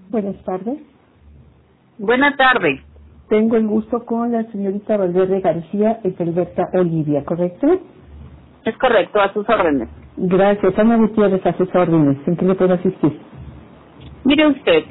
Buenas tardes. Buenas tardes. Tengo el gusto con la señorita Valverde García Etelberta Olivia, ¿correcto? Es correcto, a sus órdenes. Gracias. Ana Gutiérrez, a sus órdenes. ¿En qué le puedo asistir? Mire usted,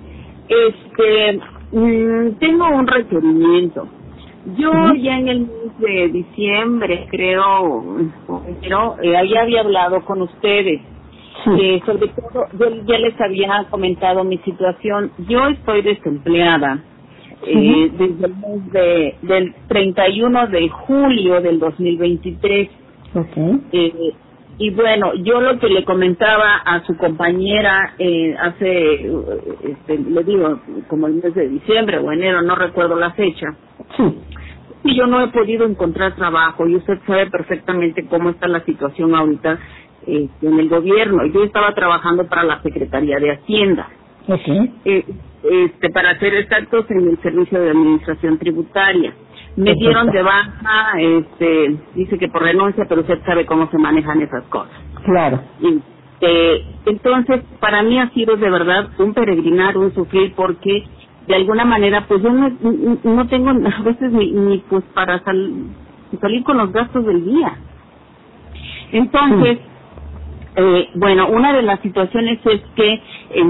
tengo un requerimiento. Yo ya en el mes de diciembre, creo, pero ahí había hablado con ustedes. Sí. Sobre todo, yo ya les había comentado mi situación. Yo estoy desempleada desde el mes del 31 de julio del 2023. Ok. Y bueno, yo lo que le comentaba a su compañera hace, le digo, como el mes de diciembre o enero, no recuerdo la fecha. Sí. Y yo no he podido encontrar trabajo y usted sabe perfectamente cómo está la situación ahorita en el gobierno. Yo estaba trabajando para la Secretaría de Hacienda. Ok. Para ser exactos, en el Servicio de Administración Tributaria. Me dieron de baja, dice que por renuncia, pero usted sabe cómo se manejan esas cosas. Claro. Entonces, para mí ha sido de verdad un peregrinar, un sufrir, porque de alguna manera, pues yo no tengo a veces ni pues para salir con los gastos del día. Entonces, bueno, una de las situaciones es que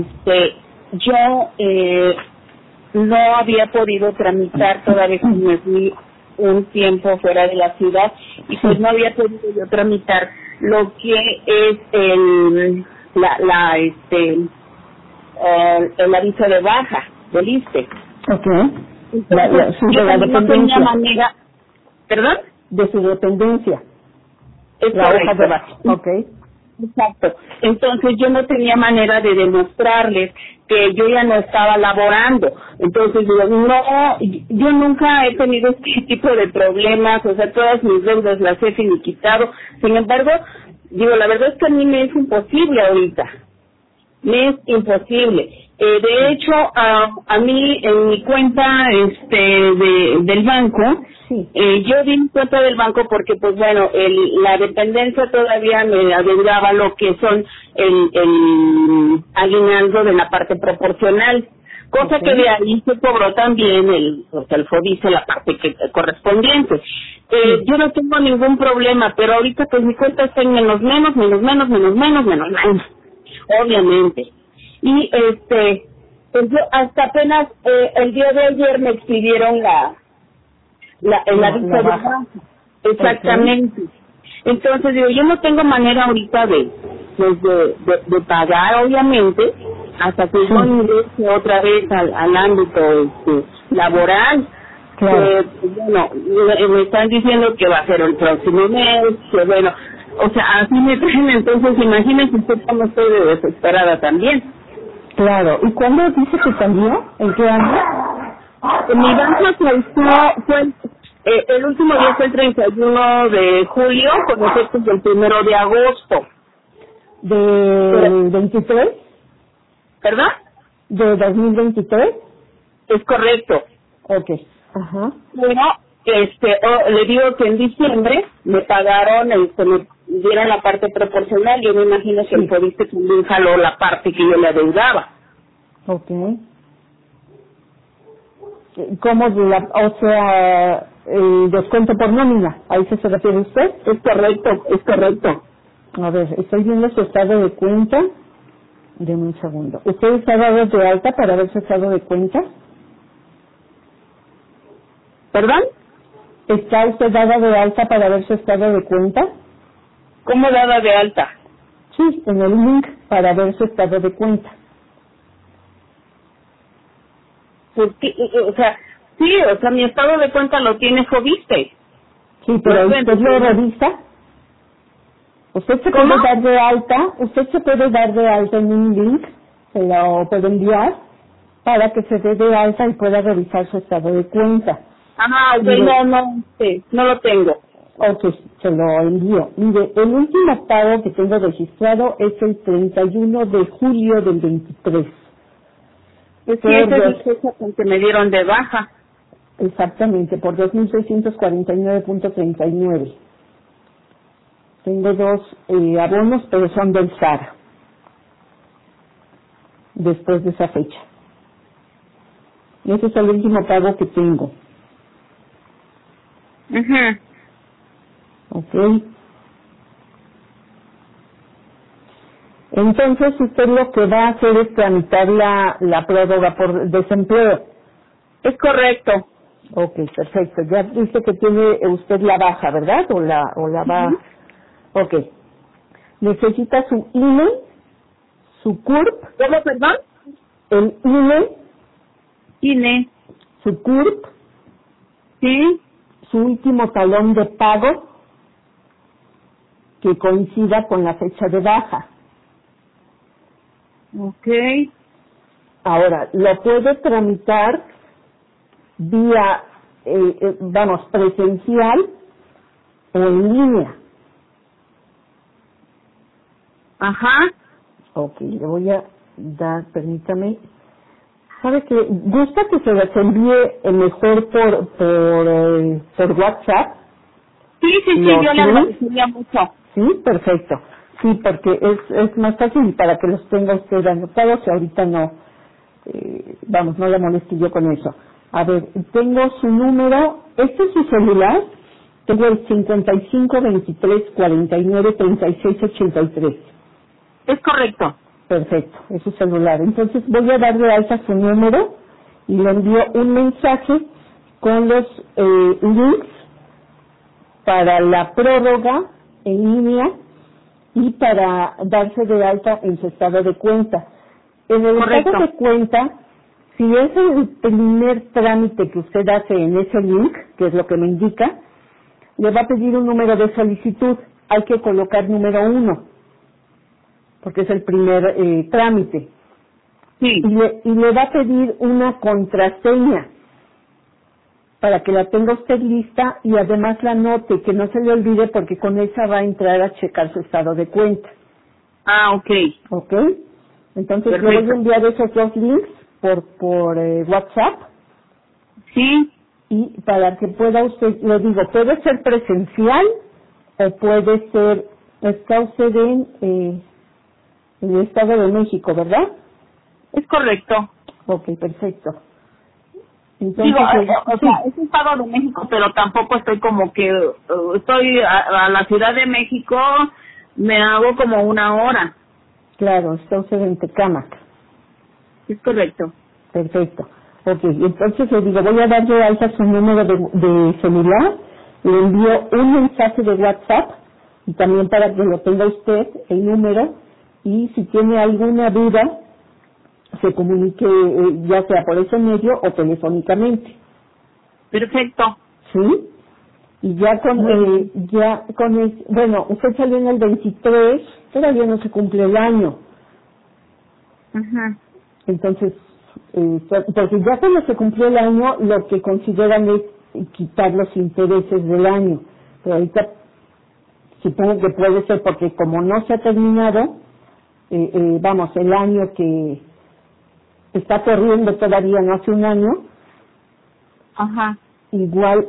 yo no había podido tramitar todavía, me fui un tiempo fuera de la ciudad y pues no había podido yo tramitar lo que es el aviso de baja del ISSSTE. Ok. Entonces, yo también no tenía manera, ¿perdón? De su dependencia. Es la correcto. hoja de baja. Ok. Exacto. Entonces yo no tenía manera de demostrarles que yo ya no estaba laborando. Entonces digo, no, yo nunca he tenido este tipo de problemas, o sea, todas mis deudas las he finiquitado. Sin embargo, digo, la verdad es que a mí me es imposible ahorita. Me es imposible. De hecho, a mí en mi cuenta del banco, yo di mi cuenta del banco porque, pues bueno, la dependencia todavía me adeudaba lo que son el aguinaldo de la parte proporcional, cosa que de ahí se cobró también el FODISE, la parte correspondiente. Yo no tengo ningún problema, pero ahorita pues mi cuenta está en menos, obviamente. Y pues yo hasta apenas el día de ayer me expidieron el aviso de baja. Exactamente. Entonces digo, yo no tengo manera ahorita de pagar, obviamente, hasta que yo ingrese otra vez al ámbito laboral. Claro. Bueno, me están diciendo que va a ser el próximo mes, que bueno, o sea, así me traen. Entonces imagínense usted cómo estoy de desesperada también. Claro. ¿Y cuándo dice que cambió? ¿En qué año? Mi banco fue el último día fue el 31 de julio, con efectos del 1 de agosto. ¿De 23? ¿Verdad? ¿De 2023? Es correcto. Ok. Ajá. Bueno, le digo que en diciembre me pagaron, me dieron la parte proporcional. Yo me imagino que el FODISE también jaló la parte que yo le adeudaba. Ok. ¿Cómo? O sea, el descuento por nómina, ¿a eso se refiere usted? Es correcto. A ver, estoy viendo su estado de cuenta. Deme un segundo. ¿Usted está dado de alta para ver su estado de cuenta? ¿Perdón? ¿Está usted dada de alta para ver su estado de cuenta? ¿Cómo dada de alta? Sí, en el link para ver su estado de cuenta. Porque, o sea, mi estado de cuenta lo tiene FODISE. Sí, pero usted lo revisa. Usted se puede dar de alta en un link, se lo puede enviar para que se dé de alta y pueda revisar su estado de cuenta. No lo tengo. Ok, se lo envío. Mire, el último pago que tengo registrado es el 31 de julio del 23. Es que esa es la fecha con que me dieron de baja. Exactamente, por 2.649.39. Tengo dos abonos, pero son del SAR, después de esa fecha. Ese es el último pago que tengo. Ajá. ¿Ok? Entonces usted lo que va a hacer es tramitar la prórroga por desempleo. Es correcto. Ok, perfecto. Ya dice que tiene usted la baja, ¿verdad? O la va... Ok. Necesita su INE, su CURP, ¿Cómo, perdón? el INE, INE. su CURP, Sí. su último talón de pago que coincida con la fecha de baja. Ok. Ahora, lo puede tramitar vía, presencial o en línea. Ajá. Ok, le voy a dar, permítame. ¿Sabe qué? ¿Gusta que se las envíe mejor por WhatsApp? Sí, sí, sí, ¿Los yo le links? agradecería mucho. Sí, perfecto. Sí, porque es más fácil para que los tenga usted anotados y ahorita no, no le moleste yo con eso. A ver, tengo su número, este es su celular, tengo el 55 23 49 36 83. Es correcto. Perfecto, es su celular. Entonces voy a darle de alta su número y le envío un mensaje con los links para la prórroga en línea y para darse de alta en su estado de cuenta. En el Correcto. estado de cuenta, si es el primer trámite que usted hace en ese link, que es lo que me indica, le va a pedir un número de solicitud. Hay que colocar número 1, porque es el primer trámite. Sí. Y le va a pedir una contraseña para que la tenga usted lista y además la anote, que no se le olvide porque con esa va a entrar a checar su estado de cuenta. Ah, ok. ¿Ok? Entonces le voy Perfecto. a enviar esos dos links por WhatsApp Sí. y para que pueda usted, le digo, puede ser presencial o puede ser, está usted en el Estado de México, ¿verdad? Es correcto. Ok, perfecto. Digo, Entonces, o sí, sea, es un pago de México, pero tampoco estoy como que, estoy a la Ciudad de México, me hago como una hora. claro, está usted en Tecámac. Es correcto. Perfecto. Ok, entonces le digo, voy a darle de alta su número de celular, le envío un mensaje de WhatsApp y también para que lo tenga usted el número y si tiene alguna duda se comunique ya sea por ese medio o telefónicamente, Perfecto. ¿sí? Y Muy bien. bueno, usted salió en el 23, todavía no se cumple el año. Ajá. Entonces, porque ya cuando se cumplió el año, lo que consideran es quitar los intereses del año. Pero ahorita supongo que puede ser porque como no se ha terminado, el año que está corriendo todavía no hace un año, Ajá. igual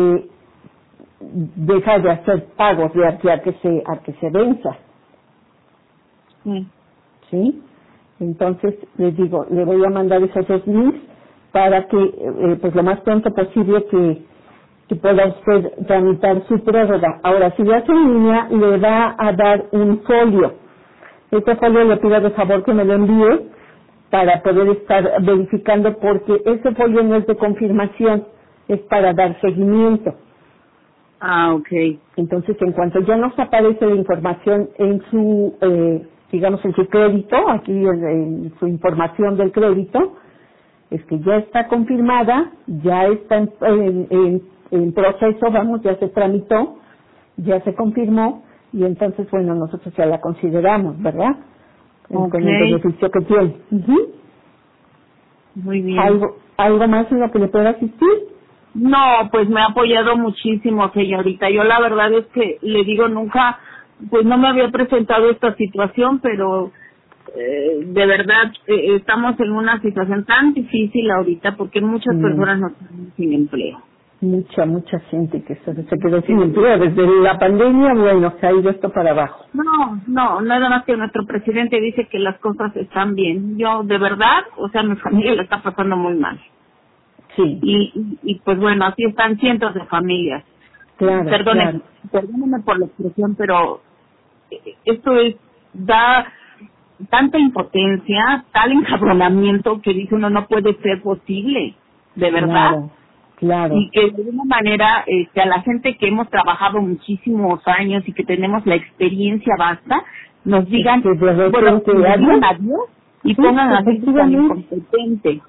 deja de hacer pagos de aquí a que se venza, Sí. ¿sí? Entonces, les digo, le voy a mandar esos dos links para que, pues lo más pronto posible que pueda usted tramitar su prórroga. Ahora, si lo hace en línea, le va a dar un folio. Este folio le pido de favor que me lo envíe para poder estar verificando porque ese folio no es de confirmación, es para dar seguimiento. Ah, ok. Entonces, en cuanto ya nos aparece la información en su, en su crédito, aquí en su información del crédito, es que ya está confirmada, ya está en proceso, ya se tramitó, ya se confirmó, y entonces, bueno, nosotros ya la consideramos, ¿verdad? Ok. Con el beneficio que tiene. Ujú. Muy bien. ¿Algo más en lo que le pueda asistir? No, pues me ha apoyado muchísimo, señorita. Yo la verdad es que le digo, nunca, pues no me había presentado esta situación, pero de verdad estamos en una situación tan difícil ahorita porque muchas Mm. personas no están sin empleo. Mucha gente que se quedó sin empleo. Desde la pandemia, bueno, se ha ido esto para abajo. No, nada más que nuestro presidente dice que las cosas están bien. Yo, de verdad, o sea, mi familia la está pasando muy mal. Sí. Y pues bueno, así están cientos de familias. Claro, Perdónenme, perdónenme por la expresión, pero esto da tanta impotencia, tal encabronamiento que dice uno no puede ser posible, de verdad. Claro. Y que de alguna manera a la gente que hemos trabajado muchísimos años y que tenemos la experiencia basta, nos digan, bueno, adiós y sí, pongan a gente tan incompetente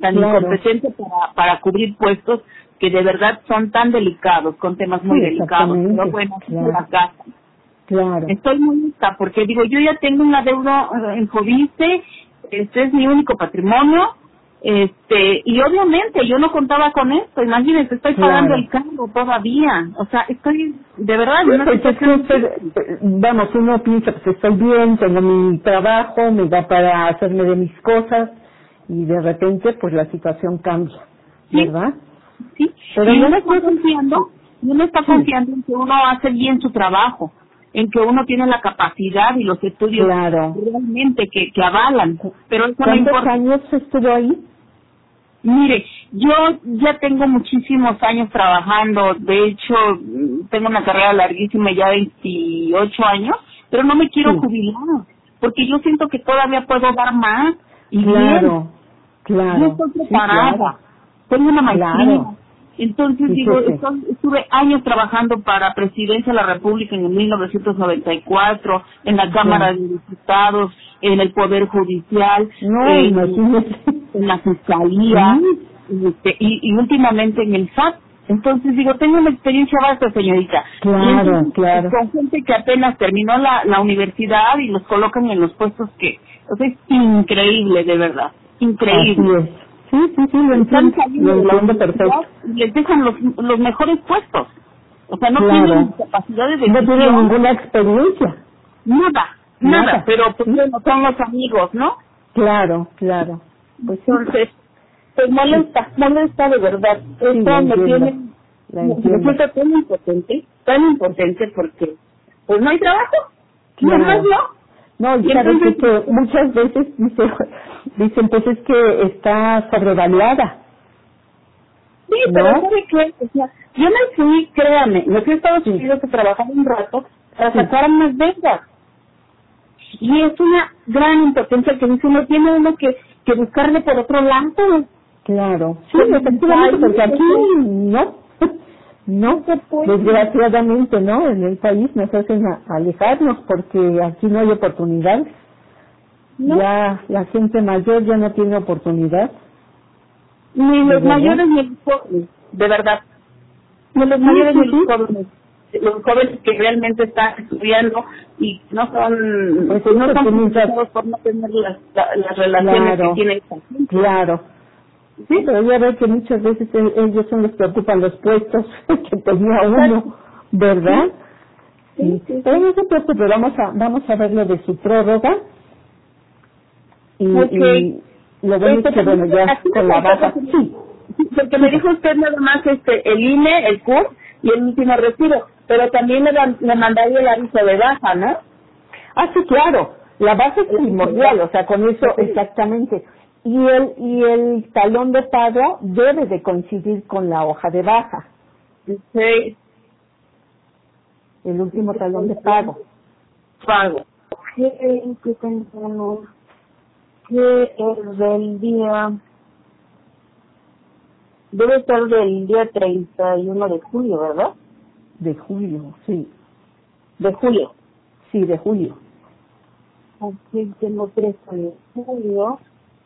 para cubrir puestos que de verdad son tan delicados, con temas muy delicados. Pero bueno, la casa. Claro. Estoy muy lista porque digo, yo ya tengo un adeudo en Fobiste, este es mi único patrimonio, y obviamente yo no contaba con esto, imagínense, estoy pagando el cargo todavía, o sea, estoy de verdad en una situación... Vamos, uno piensa, pues estoy bien, tengo mi trabajo, me da para hacerme de mis cosas, y de repente pues la situación cambia, ¿verdad? Sí, pero y uno está confiando en que uno hace bien su trabajo, en que uno tiene la capacidad y los estudios realmente que avalan, pero eso no importa. ¿Cuántos años estuvo ahí? Mire, yo ya tengo muchísimos años trabajando, de hecho tengo una carrera larguísima, ya 28 años, pero no me quiero jubilar, porque yo siento que todavía puedo dar más y bien. Yo estoy preparada, tengo una maestría. Entonces digo, estuve años trabajando para Presidencia de la República en el 1994, en la Cámara de Diputados, en el Poder Judicial, en la Fiscalía, y últimamente en el SAT. Entonces digo, tengo una experiencia vasta, señorita. Con gente que apenas terminó la universidad y los colocan en los puestos que, o sea, es increíble, de verdad, increíble. Sí, lo entiendo perfecto. Y les dejan los mejores puestos. O sea, no tienen capacidad de decisión. No tienen ninguna experiencia. Nada, pero pues bueno, son los amigos, ¿no? Claro. Pues entonces, pues molesta de verdad. Esto me tiene, me siento tan impotente porque pues no hay trabajo. No, y sabes que muchas veces dicen pues es que está sobrevaluada. Sí, pero ¿sabe qué? O sea, yo me fui, créame, me fui a Estados Unidos a trabajar un rato para sacar más becas. Y es una gran impotencia que dice uno tiene que buscarle por otro lado. Claro, sí, efectivamente, porque aquí no se puede. Desgraciadamente, ¿no? En el país nos hacen alejarnos porque aquí no hay oportunidad. Ya la gente mayor ya no tiene oportunidad. Ni los mayores ni los jóvenes, de verdad. Ni los mayores ni los jóvenes. Los jóvenes que realmente están estudiando y no son, pues no son pensados por no tener las relaciones que tienen esta gente. Claro. Sí, pero ya ve que muchas veces ellos son los que ocupan los puestos que tenía uno, ¿verdad? Sí. Pero no se preocupe, vamos a ver lo de su prórroga y lo bueno es que bueno ya con la baja. Sí. Porque me dijo usted nada más el INE, el CUR y el último retiro, pero también le mandaría el aviso de baja, ¿no? Sí, claro, la base es primordial, o sea, con eso exactamente. Y el talón de pago debe de coincidir con la hoja de baja. Sí. El último talón de pago. ¿Qué pensamos? Que es del día... Debe estar del día 31 de julio, ¿verdad? De julio, sí. ¿De julio? Sí, de julio. Aquí tengo 3 de julio.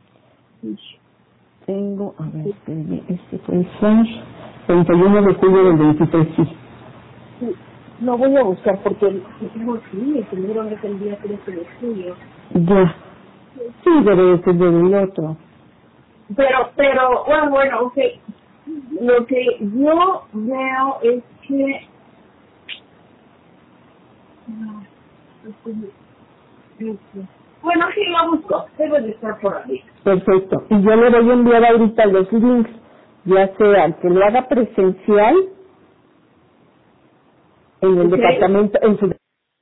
Tengo, a ver, este fue el flash, 31 de julio del 23, sí. Lo voy a buscar porque tengo aquí, el primero es el día 13 de julio. Ya. Sí, debe ser del otro. Pero, bueno, ok. Lo que yo veo es que... Bueno, sí, lo busco. Debe de estar por ahí. Perfecto. Y yo le voy a enviar ahorita los links, ya sea al que lo haga presencial en el departamento, en su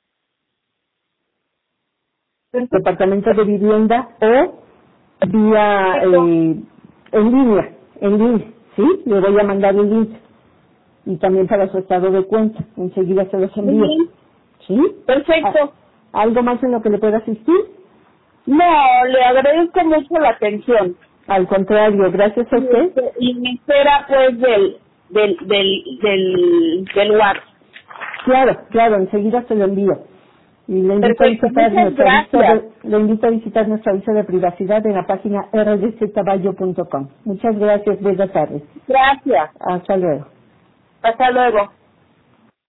departamento de vivienda o vía en línea, ¿sí? Le voy a mandar el link. Y también para su estado de cuenta. Enseguida se los envío. ¿Sí? Perfecto. ¿Algo más en lo que le pueda asistir? No, le agradezco mucho la atención. Al contrario, gracias a usted. Y me espera pues del WhatsApp. Claro, enseguida se lo envío. Y le invito, le invito a visitar nuestro aviso de privacidad en la página rdctaballo.com. Muchas gracias, buenas tardes. Gracias. Hasta luego. Hasta luego.